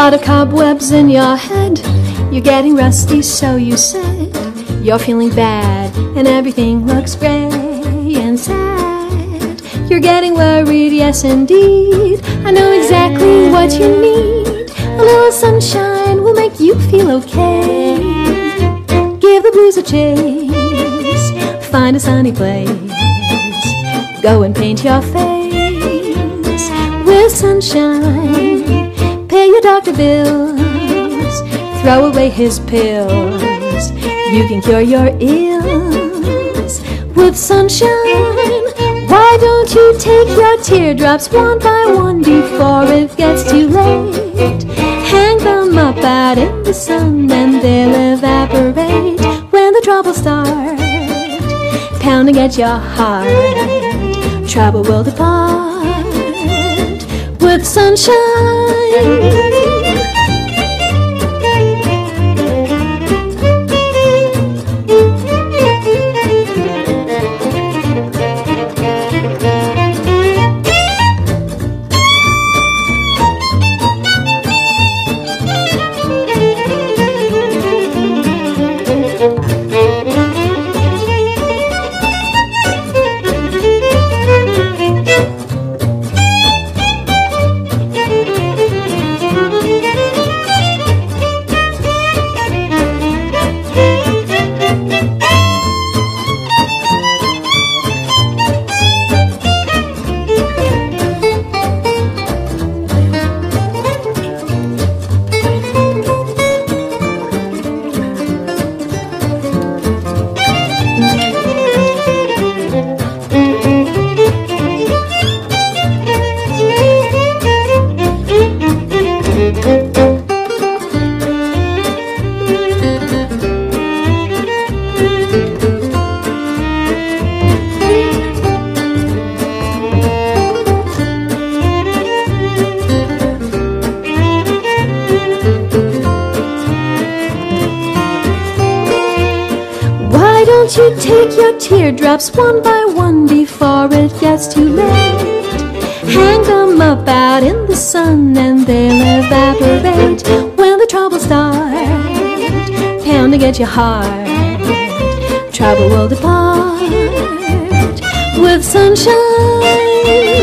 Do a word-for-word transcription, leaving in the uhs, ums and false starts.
lot of cobwebs in your head. You're getting rusty, so you said. You're feeling bad, and everything looks gray and sad. You're getting worried, yes indeed. I know exactly what you need. A little sunshine will make you feel okay. Give the blues a chase. Find a sunny place. Go and paint your face with sunshine. Pay your doctor bills. Throw away his pills. You can cure your ills with sunshine. Why don't you take your teardrops one by one before it gets too late? Hang them up out in the sun and they'll evaporate. When the troubles start pounding at your heart, trouble will depart with sunshine. Won't you take your teardrops one by one before it gets too late? Hang them up out in the sun and they'll evaporate. When the troubles start pounding at your heart, trouble will depart with sunshine.